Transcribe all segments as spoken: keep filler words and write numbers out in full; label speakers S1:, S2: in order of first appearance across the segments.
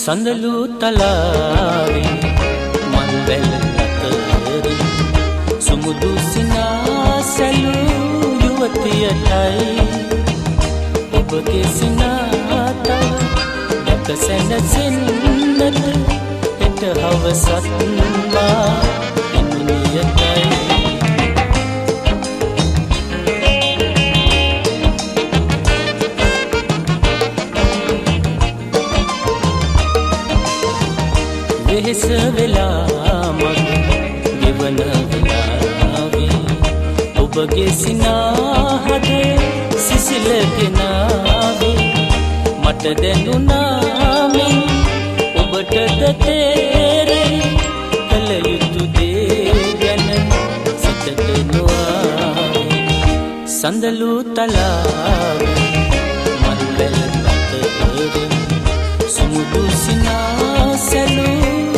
S1: සඳලු තලාවේ මල් වැල් අතරින් සුමුදු සිනා සැලු යුවතියටයි ඔබගේ සිනාත දැක සැනසෙන්නට හෙට හවසත් මා එනුනියටයි වෙහෙස වෙලා මග ගෙවන වෙලාවේ ඔබගේ සිනාහද සිසිල ගෙනාවේ මට දැනුණා මෙන් ඔබටද තේරෙයි කල යුතු දේ ගැන සිතට නොආවේ සඳලු තලාවේ මල් වැල් අතරින් සුමුදු සිනා සැලු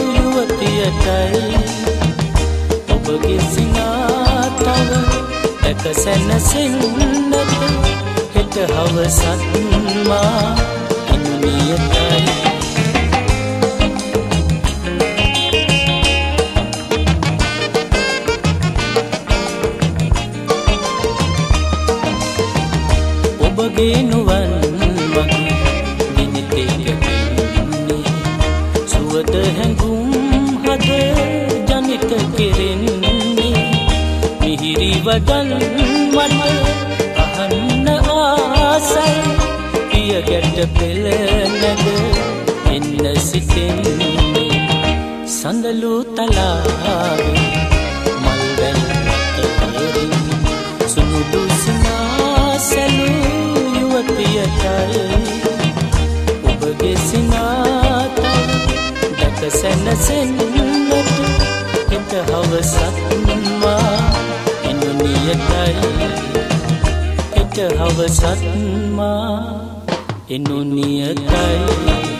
S1: ඔබගේ සිනාතව දැක සැනසෙන්නට හෙට හවසත් මා එනුනියටයි ඔබගේ නුවන් මගේ දිනිතේ සුවද හැඟුම් හද ජනිත කෙරෙන්නේ මිහිරි වදන් මට අහන්න ආසයි පිය ගැට පෙළ නැග එන්න සිතෙන්නේ සඳලු තලාවේ මල් වැල් අතරින් සුමුදු සිනා සැලු යුවතියටයි ඔබගේ සිනාත දැක සැනසෙන්නට හෙට හවසත් මා එනුනියටයි හෙට හවසත් මා එනුනියටයි